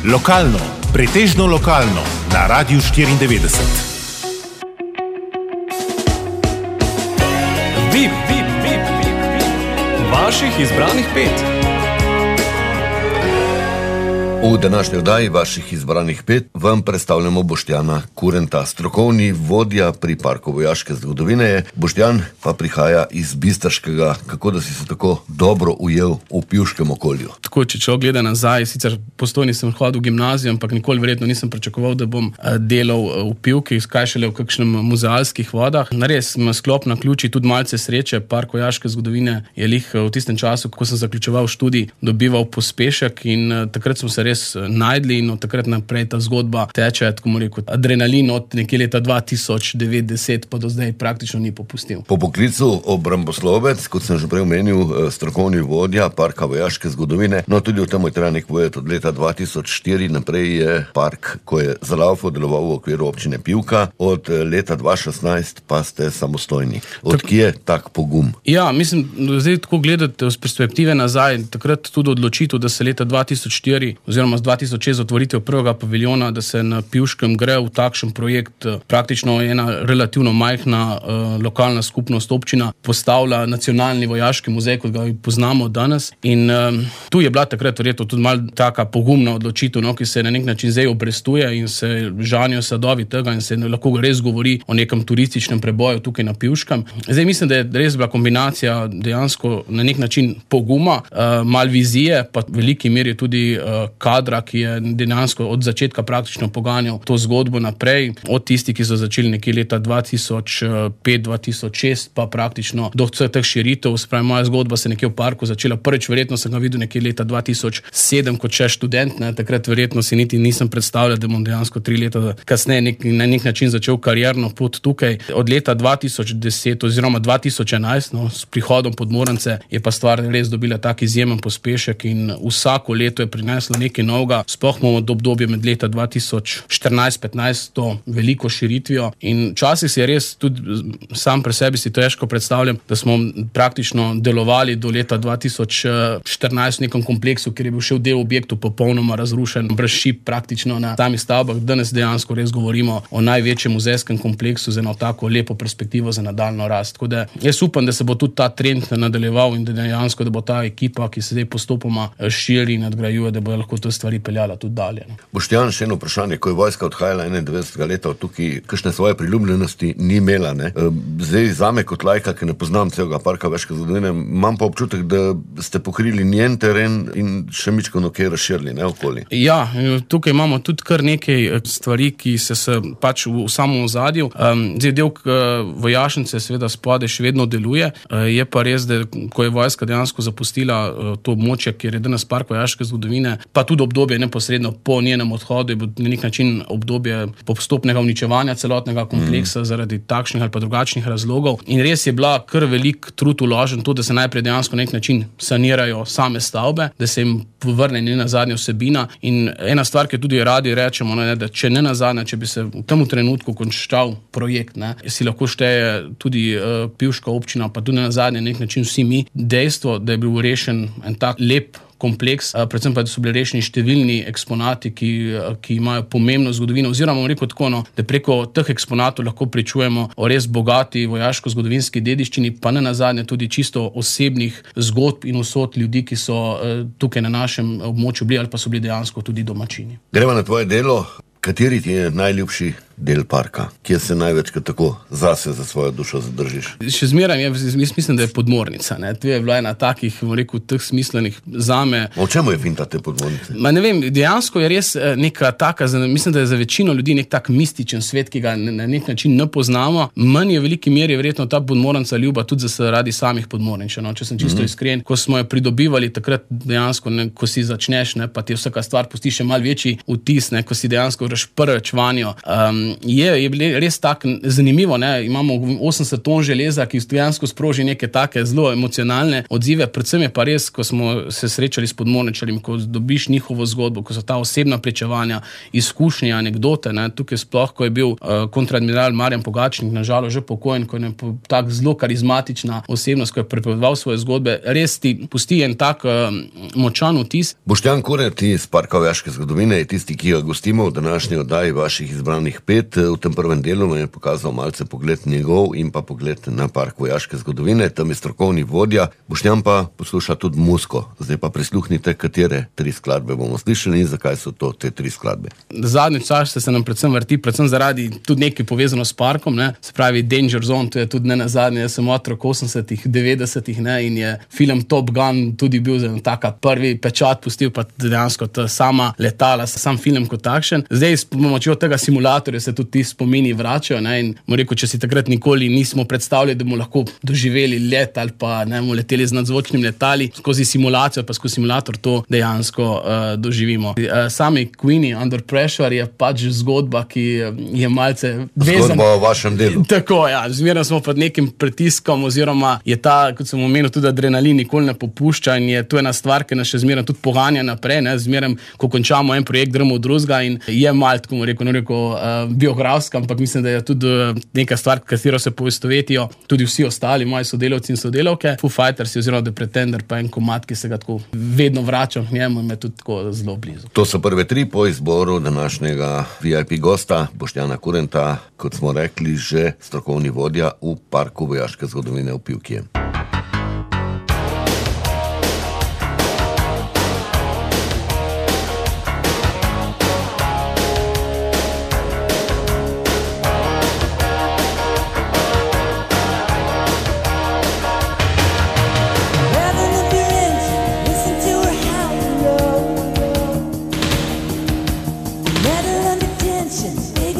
Lokalno, pretežno lokalno, na Radiu 94. VIP. Vaših izbranih 5. V današnji oddaji vaših izbranih 5 vam predstavljamo Boštjana Kurenta, strokovni vodja pri Parku vojaške zgodovine. Boštjan pa prihaja iz Bistriškega. Kako da si se tako dobro ujel v pivškem okolju? Tako, če človek gleda nazaj, sicer Postojni sem hodil v gimnazijo, ampak nikoli verjetno nisem pričakoval, da bom delal v pivki, kaj šele v kakšnem muzealskih vodah. Res me sklop naključi tudi malce sreče. Park vojaške zgodovine je lih v tistem času, ko sem zaključeval študij, dobival pospešek in takrat smo se res najdli in od takrat naprej ta zgodba teče, tako mu rekel, adrenalin od nekje leta 2090 pa do zdaj praktično ni popustil. Po poklicu obramboslovec, kot sem že prej omenil, strokovni vodja Parka vojaške zgodovine, no tudi o tem je treba nekaj povedati. Od leta 2004 naprej je park, ko je zalaufal, deloval v okviru občine Pivka, od leta 2016 pa ste samostojni. Od kje je tak pogum? Ja, mislim, zdaj tako gledati z perspektive nazaj, takrat tudi odločitev, da se leta 2004 oziroma z 2006 otvoritev prvega paviljona, da se na Pivškem gre v takšen projekt, praktično ena relativno majhna lokalna skupnost, občina, postavlja nacionalni vojaški muzej, kot ga poznamo danes. In tu je bila takrat verjetno tudi malo taka pogumna odločitev, no, ki se na nek način zdaj obrestuje in se žanjo sadovi tega in se lahko res govori o nekem turističnem preboju tukaj na Pivškem. Zdaj mislim, da je res bila kombinacija dejansko na nek način poguma, mal vizije, pa v veliki meri tudi kadra, ki je dejansko od začetka praktično poganjal to zgodbo naprej, od tistih, ki so začeli nekje leta 2005-2006, pa praktično do teh širitev. Spravi, moja zgodba se nekje v parku začela. Prvič verjetno sem ga videl nekje leta 2007, kot še študent, ne. Takrat verjetno si niti nisem predstavljal, da bom dejansko 3 leta kasneje na nek način začel karierno pot tukaj. Od leta 2010 oziroma 2011, no, s prihodom Podmornice je pa stvar res dobila tak izjemen pospešek in vsako leto je prineslo nekaj novega. Sploh imamo obdobje med leta 2014-15 to veliko širitvijo in včasih si je res tudi sam pri sebi si težko predstavljam, da smo praktično delovali do leta 2014 v nekem kompleksu, kjer je bil še del objektov popolnoma razrušen, brez šip praktično na samih stavbah. Danes dejansko res govorimo o največjem muzejskem kompleksu z eno tako lepo perspektivo za nadaljno rast. Tako da jaz upam, da se bo tudi ta trend nadaljeval in da dejansko, da bo ta ekipa, ki se zdaj postopoma širi in nadgrajuje, da bo lahko to stvari peljala tudi dalje. Boštjan, še eno vprašanje. Ko je vojska odhajala 91. leta od tukaj, kakšne svoje priljubljenosti ni imela, ne? Zdaj zame kot laika, ki ne poznam celega Parka vojaške zgodovine, imam pa občutek, da ste pokrili njen teren in še mičko kje razširili, ne, okoli. Ja, tukaj imamo tudi kar nekaj stvari, ki se pač v samem ozadju. Zdaj del vojašnice seveda spode še vedno deluje. Je pa res, da ko je vojska dejansko zapustila to območje, kjer je danes Park vojaške zgodovine, pa tudi obdobje neposredno po njenem odhodu je bilo na nek način obdobje postopnega uničevanja celotnega kompleksa zaradi takšnih ali pa drugačnih razlogov. In res je bila kar velik trud vložen to, da se najprej dejansko na nek način sanirajo same stavbe, da se jim povrne njena zadnja vsebina. In ena stvar, ki tudi radi rečemo, ne, da če ne nazadnje, če bi se v tem trenutku končal projekt, ne, si lahko šteje tudi Pivška občina, pa tudi nazadnje na nek način vsi mi. Dejstvo, da je bil rešen en tak lep kompleks, predvsem pa, da so bili rešeni številni eksponati, ki imajo pomembno zgodovino, oziroma bom rekel tako, no, da preko teh eksponatov lahko pričujemo o res bogati vojaško-zgodovinski dediščini, pa ne nazadnje tudi čisto osebnih zgodb in usod ljudi, ki so tukaj na našem območju bili ali pa so bili dejansko tudi domačini. Gremo na tvoje delo. Kateri ti je najljubši del parka, kjer se največkrat tako zase za svojo dušo zadržiš? Še zmeraj, mislim, da je Podmornica. Tu je bila ena takih, rekel, teh smislenih zame. O čemu je finta te Podmornice? Ne vem, dejansko je res neka taka, mislim, da je za večino ljudi nek tak mističen svet, ki ga na nek način ne poznamo. Meni je v veliki meri verjetno ta Podmornica ljuba tudi zaradi samih Podmorničev. No, če sem čisto iskren, ko smo jo pridobivali takrat dejansko, ko si začneš, pa ti vsaka stvar pusti še malo večji vtis, ko si dejansko greš prvič vanjo. je res tako zanimivo, ne? Imamo 80 ton železa, ki dejansko sproži neke take zelo emocionalne odzive, predvsem je pa res, ko smo se srečali s podmorničarjem, ko dobiš njihovo zgodbo, ko so ta osebna pričevanja, izkušnje, anekdote, ne? Tukaj sploh, ko je bil kontradmiral Marjan Pogačnik, nažalost že pokojen, ko je tak zelo karizmatična osebnost, ko je prepovedoval svoje zgodbe, res ti pusti en tak močan vtis. Boštjan Kurent iz Parka vojaške zgodovine je tisti, ki ga gostimo v današnji oddaji vaših izbranih 5. V tem prvem delu vam je pokazal malce pogled njegov in pa pogled na Park vojaške zgodovine. Tam je strokovni vodja. Boštjan pa posluša tudi muziko. Zdaj pa prisluhnite, katere 3 skladbe bomo slišali in zakaj so to te 3 skladbe. Zadnji čas se nam predvsem vrti, predvsem zaradi tudi nekaj povezano s parkom, ne? Se pravi Danger Zone, to je tudi ne nazadnje, jaz sem otrok 80-ih, 90-ih, ne? In je film Top Gun tudi bil za taka prvi pečat pustil, pa dejansko ta sama letala, sam film kot takšen. Zdaj s pomočjo tega simulatorja se tudi ti spomini vračajo, ne? In mu rekel, če si takrat nikoli nismo predstavljali, da bomo lahko doživeli let ali pa ne bomo leteli z nadzvočnim letali, skozi simulacijo pa skozi simulator to dejansko doživimo. Sami Queenie Under Pressure je pač zgodba, ki je malce vezana. Zgodba o vašem delu. Tako, ja. Zmerno smo pod nekim pritiskom oziroma je ta, kot sem omenil, tudi adrenalin nikoli ne popušča in je to ena stvar, ki nas še zmerno tudi poganja naprej, ne? Zmerno, ko končamo en projekt, gremo v drugega in je malo, tako mu rekel, biografska, ampak mislim, da je tudi neka stvar, katero se poistovetijo tudi vsi ostali moji sodelavci in sodelavke. Foo Fighters oziroma The Pretender pa en komad, ki se ga tako vedno vračam k njemu in me tudi tako zelo blizu. To so prve 3 po izboru današnjega VIP gosta Boštjana Kurenta, kot smo rekli, že strokovni vodja v Parku vojaške zgodovine v Pivki.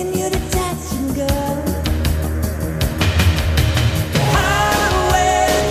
Highway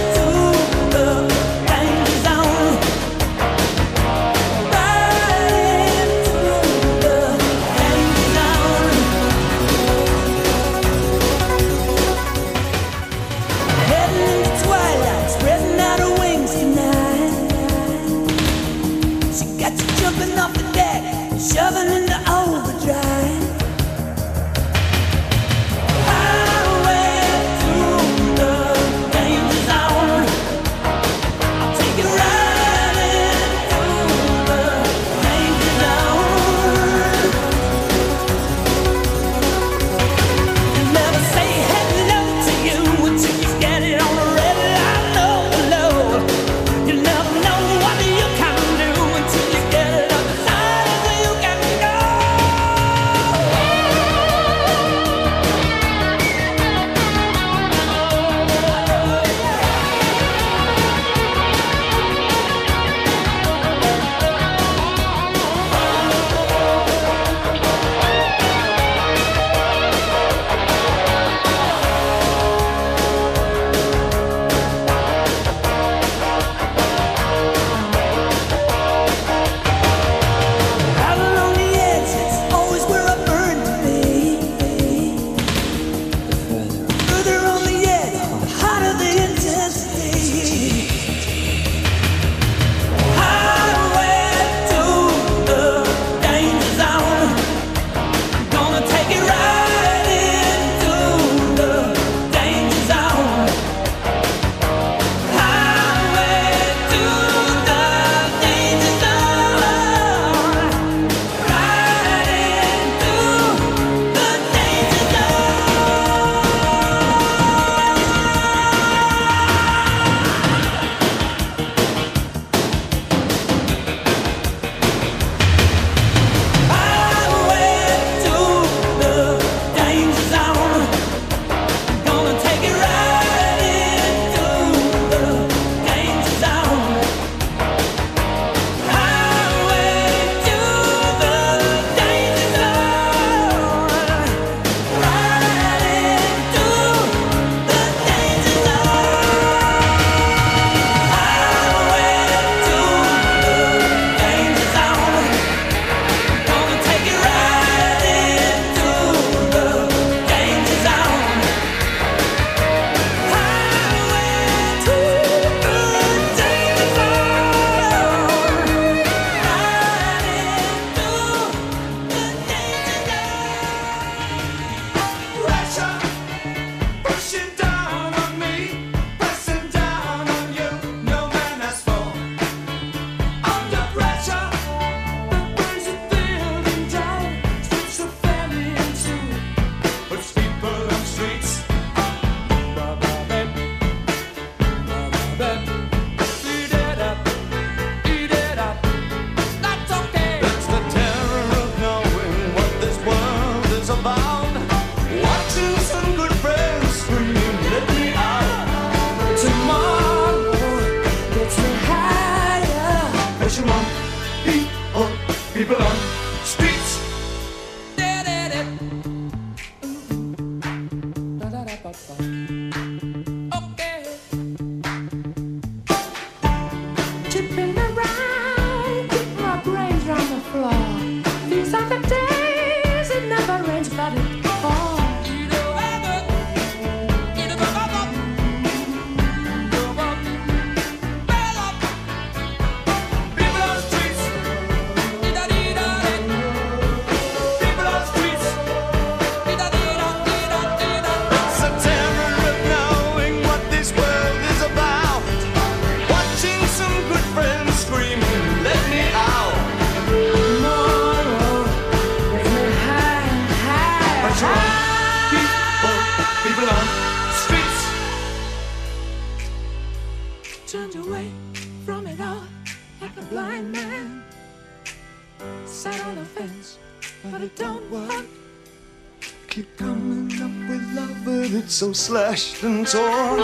on the fence, but it don't work. Keep coming up with love, but it's so slashed and torn.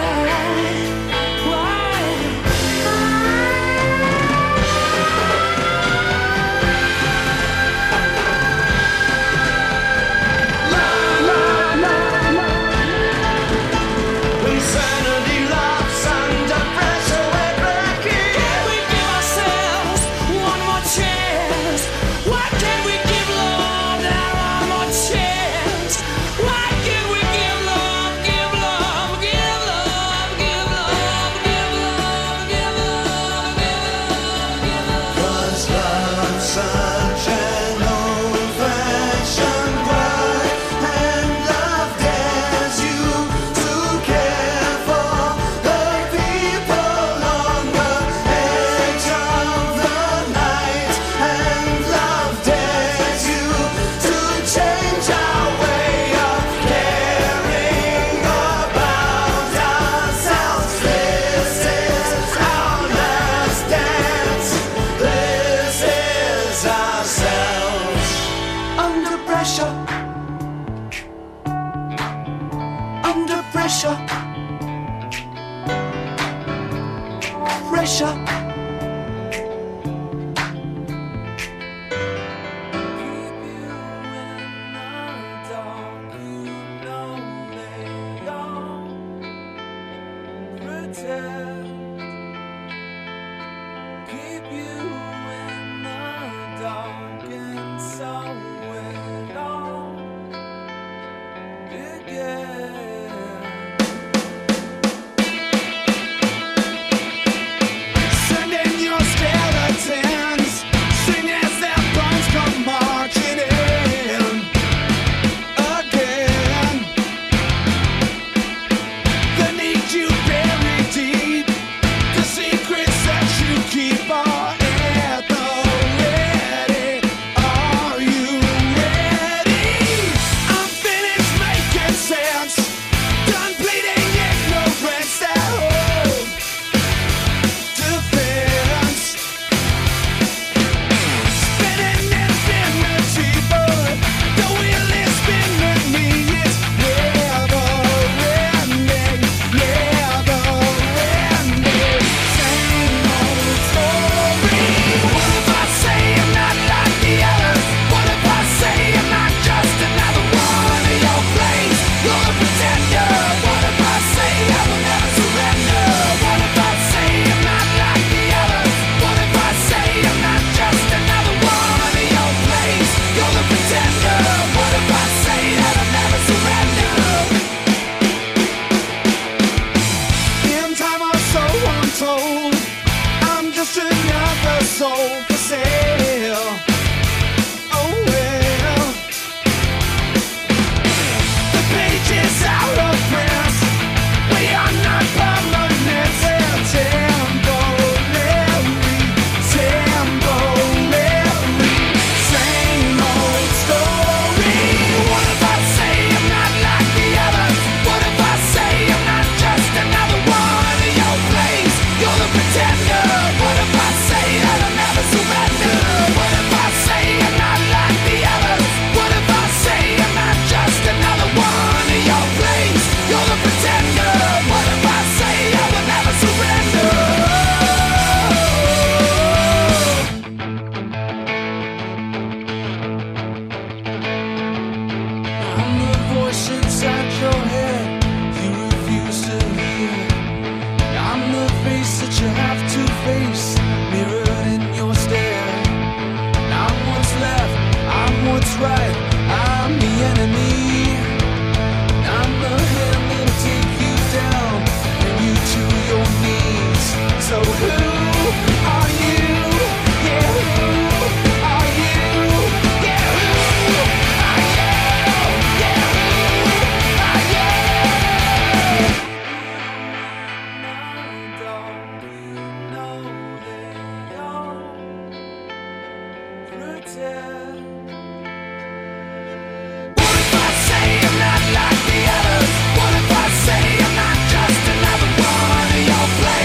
Why?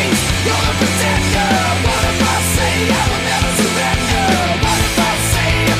What if I say I will never surrender? What if I say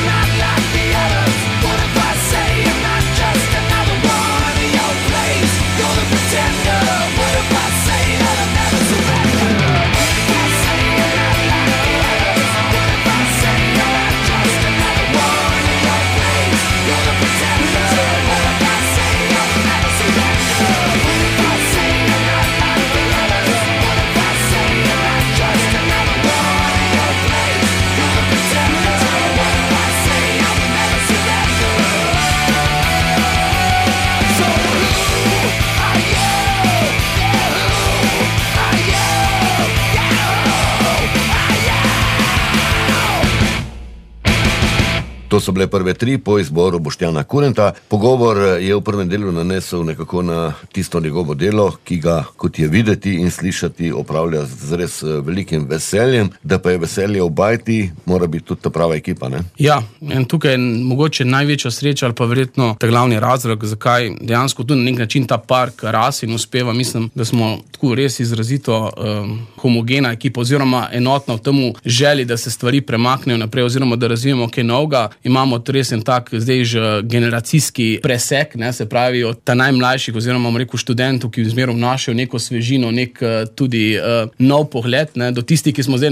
To so bile prve 3 po izboru Boštjana Kurenta. Pogovor je v prvem delu nanesel nekako na tisto njegovo delo, ki ga, kot je videti in slišati, opravlja z res velikim veseljem. Da pa je veselje obajti, mora biti tudi ta prava ekipa, ne? Ja, in tukaj je mogoče največja sreča ali pa verjetno ta glavni razlog, zakaj dejansko tudi na nek način ta park rase in uspeva. Mislim, da smo tako res izrazito homogena ekipa oziroma enotna v temu želji, da se stvari premaknejo naprej oziroma da razvijemo kaj novega. Imamo res en tak zdaj že generacijski presek, ne, se pravi od ta najmlajših oziroma študentov, ki zmeraj vnašajo neko svežino, nek tudi nov pogled, ne, do tistih, ki smo zdaj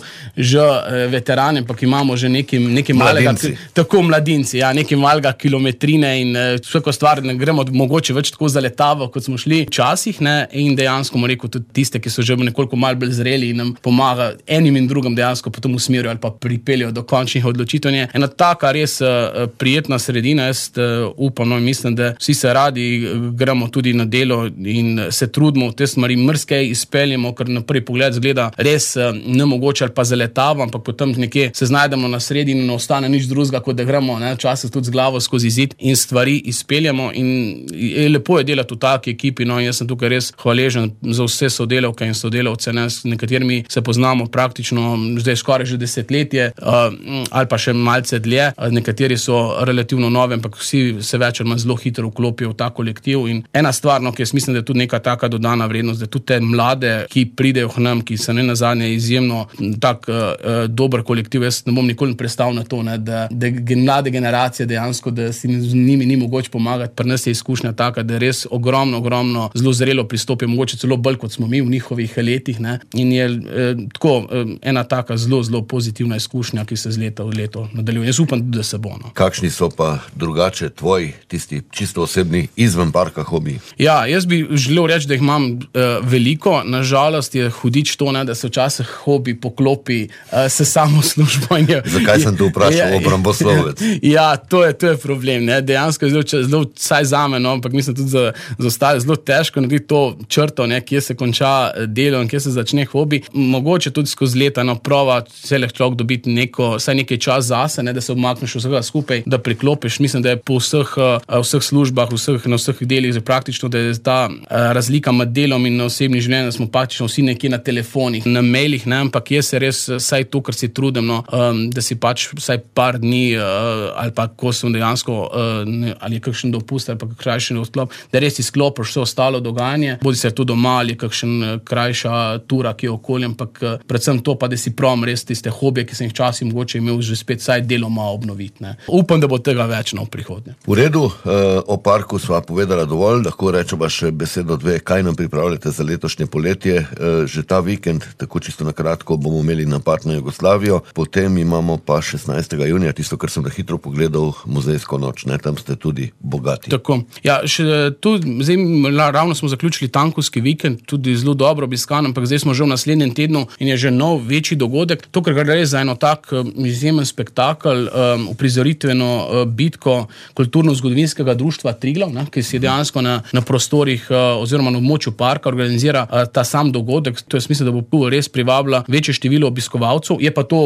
že veterani, ampak imamo že nekaj malega, tako mladinci, ja, nekaj malega kilometrine in vsako stvar ne gremo mogoče več tako zaletavo, kot smo šli včasih, ne, in dejansko tudi tiste, ki so že nekoliko malo bolj zreli in nam pomaga enim in drugim dejansko potem usmerijo ali pa pripeljajo do končnih odločitev. Ena taka res prijetna sredina, jaz upam, no, in mislim, da vsi se radi gremo tudi na delo in se trudimo v te smeri mrskej izpeljemo, ker na prvi pogled zgleda res nemogoče ali pa zaletavo, ampak potem nekje se znajdemo na sredi in ne ostane nič drugega, kot da gremo včasih tudi z glavo skozi zid in stvari izpeljemo in lepo je delati v taki ekipi, no, in jaz sem tukaj res hvaležen za vse sodelavke in sodelavce, ne, s nekaterimi se poznamo praktično zdaj skoraj že desetletje ali pa še malce dlje, nekateri so relativno nove, ampak vsi se več ali manj zelo hitro vklopijo v ta kolektiv in ena stvar, no, ki jaz mislim, da je tudi neka taka dodana vrednost, da tudi te mlade, ki pridejo k nam, ki so ne nazadnje izjemno tak dober kolektiv, jaz ne bom nikoli prestal na to, ne, da mlade generacije dejansko, da si z njimi ni mogoče pomagati, pri nas je izkušnja taka, da res ogromno zelo zrelo pristopijo, mogoče celo bolj kot smo mi v njihovih letih, ne, in je tako ena taka zelo pozitivna izkušnja, ki se z leta v leto nadaljuje. Jaz upam, da se bo. No. Kakšni so pa drugače tvoji, tisti čisto osebni, izven parka hobiji? Ja, jaz bi želel reči, da jih imam veliko. Nažalost je hudič to, ne, da se včasih hobi poklopi s samo službo. Zakaj sem te vprašal, obramboslovec? Ja, to je problem. Ne. Dejansko je zelo vsaj zame, no, ampak mislim tudi za ostale zelo težko narediti to črto, ne, kje se konča delo in kje se začne hobi. Mogoče tudi skozi leta, no, prova celih človek dobiti vsaj nekaj čas zase, ne, da se obmakneš vsega skupaj, da priklopiš. Mislim, da je po vseh službah, na vseh delih praktično, da je ta razlika med delom in osebnim življenjem, da smo praktično vsi nekje na telefonih, na mailih, ne, ampak jaz se res vsaj to, kar si trudim, no, da si pač vsaj par dni ali pa ko sem dejansko ali je kakšen dopust ali pa krajši odklop, da res izklopiš vse ostalo dogajanje, bodi se tu doma ali kakšen krajša tura, ki je okolje, ampak predvsem to pa, da si prom res tiste hobije, ki sem jih včasih mogoče imel že spet vsaj deloma obnoviti. Ne. Upam, da bo tega več v prihodnje. V redu, o parku sva povedala dovolj, lahko rečemo še besedo dve, kaj nam pripravljate za letošnje poletje. Že ta vikend, tako čisto na kratko, bomo imeli napad na Jugoslavijo, potem imamo pa 16. junija, tisto, kar sem na hitro pogledal, muzejsko noč, ne, tam ste tudi bogati. Tako. Ja, še tu, zdaj ravno smo zaključili tankovski vikend, tudi zelo dobro obiskan, ampak zdaj smo že v naslednjem tednu in je že nov večji dogodek. To, kar gre za eno tak izjemen spektakel, uprizoritveno bitko kulturno-zgodovinskega društva Triglav, ne, ki si dejansko na prostorih oziroma na območju parka organizira ta sam dogodek. To je smisel, da bo res privabila večje število obiskovalcev. Je pa to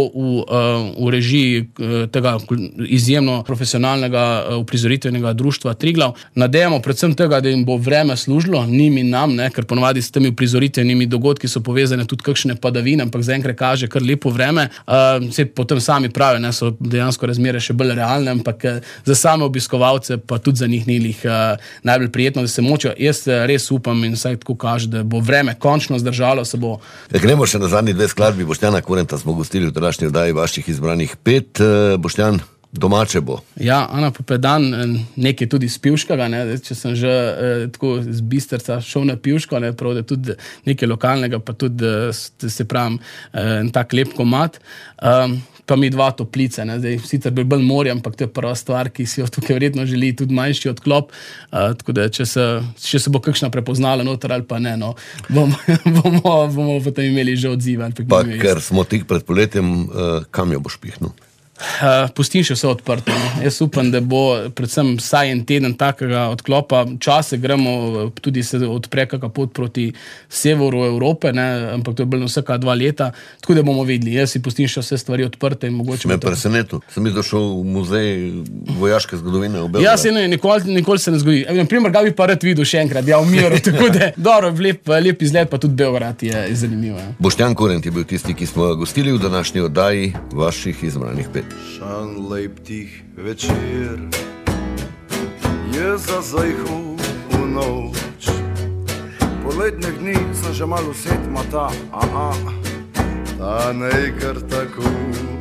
v režiji tega izjemno profesionalnega uprizoritvenega društva Triglav. Nadejamo predvsem tega, da jim bo vreme služilo, njim in nam, ne, ker ponavadi s temi uprizoritvenimi dogodki so povezane tudi kakšne padavine, ampak zaenkrat kaže kar lepo vreme. Se potem sami pravi, ne, so dejansko razmere še bolj realne, ampak za same obiskovalce pa tudi za njih ni najbolj prijetno, da se močijo. Jaz res upam in vsaj tako kaže, da bo vreme končno zdržalo, se bo. Gremo še na zadnji dve skladbi. Boštjana Kurenta smo gostili v današnji oddaji vaših izbranih 5. Boštjan, domače bo. Ja, Ana Popedan, nekaj tudi z Pivškega, ne, če sem že tako z Bistrca šel na Pivško, ne, prav, da tudi nekaj lokalnega, pa tudi, se pravim, tak lep komad. Pa mi dva toplice, ne, zdaj sicer bi bolj morje, ampak to je prva stvar, ki si jo tukaj verjetno želi, tudi manjši odklop, tako da, če se bo kakšna prepoznala noter ali pa ne, no, bomo potem imeli že odzive. Pa ker smo tik pred poletjem, kam jo boš pihnil? Pustim še vse odprto. No. Jaz upam, da bo predvsem vsaj en teden takega odklopa. Čase gremo, tudi se odpre kakšna pot proti severu Evrope, ne, ampak to je bilo vsaka 2 leta, tako da bomo videli. Jaz si pustim še vse stvari odprte in mogoče... Me presenetil. Sem došel v muzej vojaške zgodovine v Beogradu. Ja, se nikoli se ne zgodi. Naprimer, ga bi pa rad videl še enkrat, ja, v miru, tako da dobro, lep izgled, pa tudi Beograd je zanimivo. Ja. Boštjan Kurent je bil tisti, ki smo gostili v današnji oddaji vaših izbranih 5. Šan lep tih večer je zazajhal v noč. Poletnih dni sem že malo setma ta nekar tako,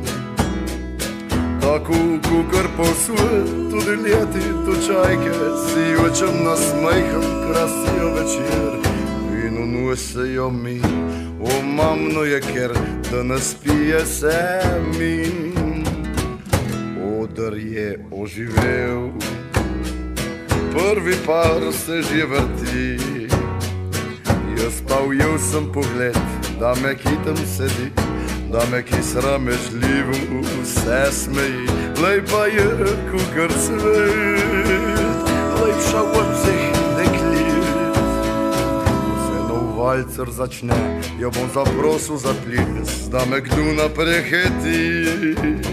kukar po svetu deljati točajke, si očem nasmejham, krasijo večer in unusejo mi, omamno je, ker da nas pije se mi. Odr je oživel, prvi par se že vrti, jaz pa ujel sem pogled, da me ki tam sedi, da me ki sramežljivo vse smeji. Lepa je kukar cvet, lepša od vseh deklic. Ko se nov valcer začne, jo bom zaprosil za ples, da me kdo napreheti.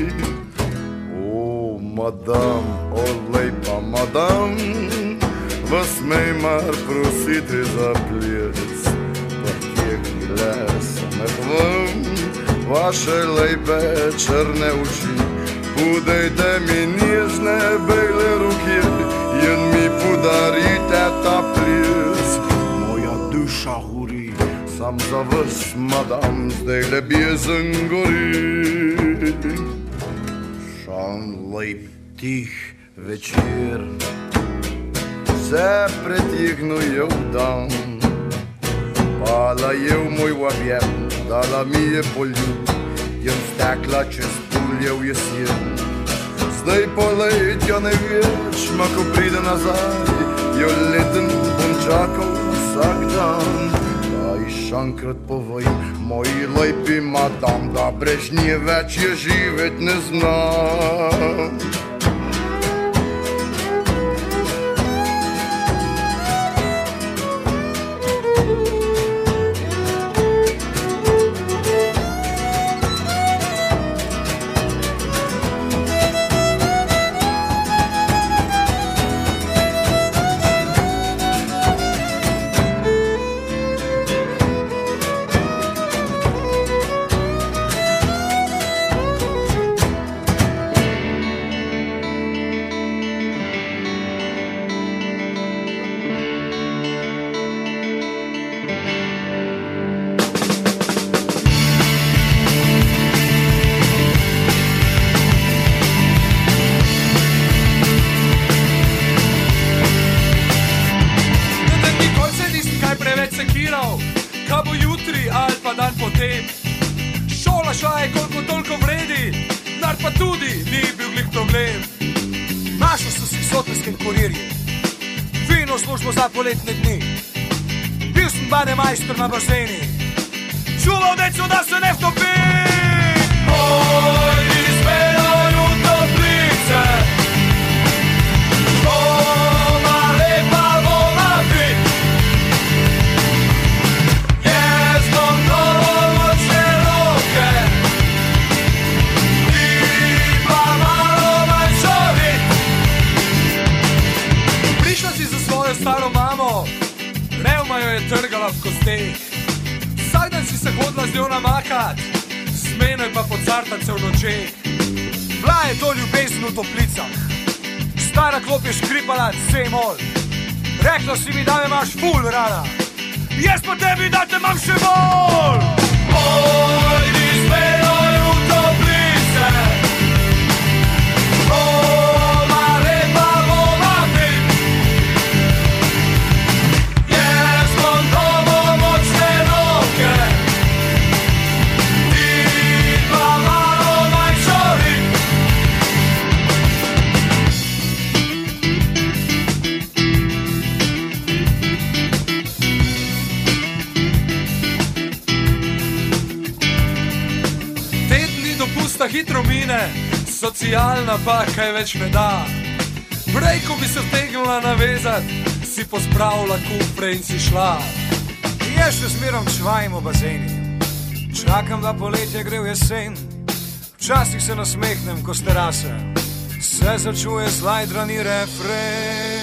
Madam, o lepa madam, vas mej mar prositi za ples, pa tjehnile se me hvam, vaše lepe črne oči, podajte mi nježne bele ruke in mi podarite ta ples. Moja duša gori, sam za vas, madam, zdaj le bjezen gori. Šan lep tih večer se pretihnuje v dan, pala je v moj objem, dala mi je poljub in stekla čez polje v jesen. Zdaj poletja ne več, ma ko pride nazaj, jo leten bom čakal vsak dan. Šankrat povej, moji lepi madam, da brez nje več je živet ne znam. Majster na bazeni, čuval deco, da se ne vtopi. Oj, izpeloj v toplice, doma lepa vola bit. Jaz bom novo močne roke, ti pa malo manjšo vid. Prišla si za svojo staro mamo, revma jo je trgala v kosteh. Vsak dan si se hodila z njo namakat, z menoj pa pocartat se v nočeh. Bila je to ljubezen v toplicah, stara klop je škripala C-mol. Rekla si mi, da me imaš ful rada, jaz pa tebi, da te imam še bolj. Pojdi z menoj v toplice, doma lepa vola bit. Jaz bom novo močne roke, ti pa malo manjšo rit. Tedni dopusta hitro mine, socialna pa kaj več ne da. Prej, ko bi se vtegnila navezati, si pospravila kufre in si šla. Jaz še smerom čvajim v bazeni, čakam, da poletje gre v jesen. Včasih se nasmehnem, ko s terase se začuje zlajdrani refren.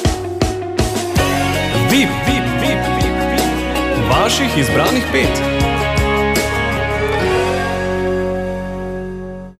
Vaših izbranih 5.